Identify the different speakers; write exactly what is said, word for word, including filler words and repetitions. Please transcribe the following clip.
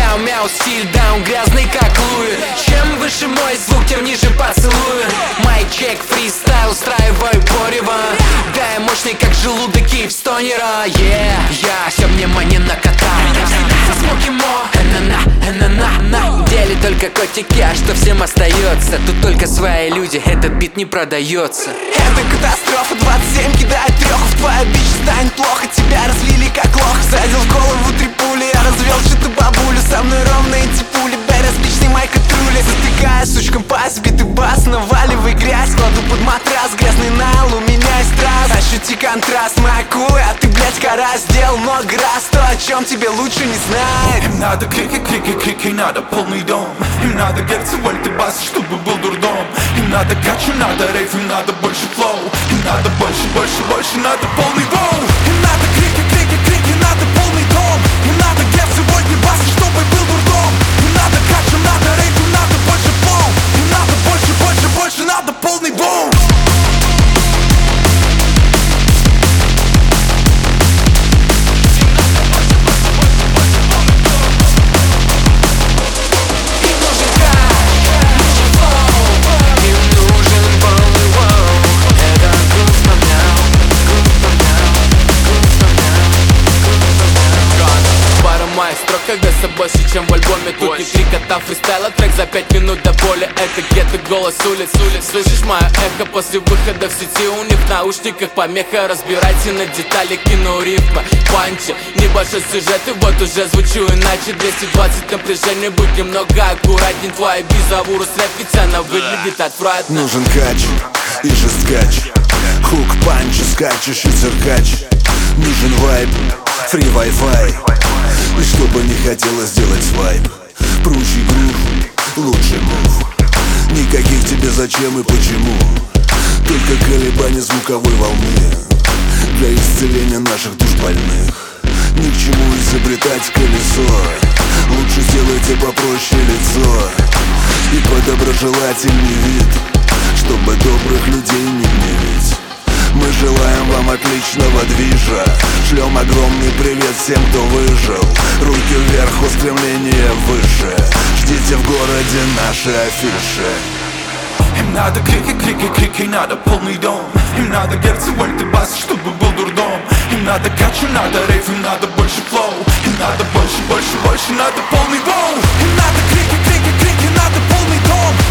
Speaker 1: мяу-мяу, стиль даун, грязный как Луи. Чем выше мой звук, тем ниже поцелуй. Майк-чек, фристайл, устраиваю порево. Да, я мощный как желудок Киев Стонера. Yeah, я все внимание на кота. Смоки мо, на на на на деле только котики, а что всем остается? Тут только свои люди, этот бит не продается.
Speaker 2: Это катастрофа, двадцать семь кидает трёх. В твоя бич станет плохо, тебя развили как лох. Всадил в голову три пули, я развел что-то бабулю. Со мной ровно эти пули, безразличный майк от рули. Затыкая сучкам пас, битый бас, наваливай грязь. Кладу под матрас, грязный найл, у меня есть раз. Ощути контраст, моя кулы, а ты, блядь, кора. Сделал много раз то, о чем тебе лучше не знать.
Speaker 3: Им надо крики, крики, крики, надо полный дом. Им надо герцы, вольты, бас, чтобы был дурдом. Им надо качу, надо рейв, им надо больше флоу. Им надо больше, больше, больше, надо полный дом. Им надо крики, крики, крики, надо полный дом. Им надо герцы, вольты, бас, чтобы был дурдом. Им надо качу, надо рейв, им надо больше флоу. Им надо больше, больше, больше, надо полный бум.
Speaker 1: Строк, когда все больше, чем в альбоме. Тут не крик, а там фристайла. Трек за пять минут до боли. Это где-то голос улиц, улиц. Слышишь мое эхо после выхода в сети? У них в наушниках помеха. Разбирайте на детали, кино рифма, панчи, небольшой сюжет, и вот уже звучу иначе. Двести двадцать напряжения, будь немного аккуратней. Твоя бизавурус рэп, ведь она выглядит отвратно.
Speaker 4: Нужен кач и жесткач, хук, панч, скачешь и циркач. Нужен вайб, фри вай-фай, и чтобы не хотелось сделать свайп. Пручий грув, лучший мув. Никаких тебе зачем и почему, только колебания звуковой волны для исцеления наших душ больных. Ни к чему изобретать колесо, лучше сделайте попроще лицо и подоброжелательный вид, чтобы добрых людей не гневить. Мы желаем вам отличного движа. Шлем огромный привет всем, кто выжил. Руки вверх, устремление выше. Ждите в городе наши афиши.
Speaker 3: Им надо крики, крики, крики, надо полный дом. Им надо герцы, вольты, бас, чтобы был дурдом. Им надо качу, надо рейв, им надо больше флоу. Им надо больше, больше, больше, надо полный бум. Им надо крики, крики, крики, надо полный дом.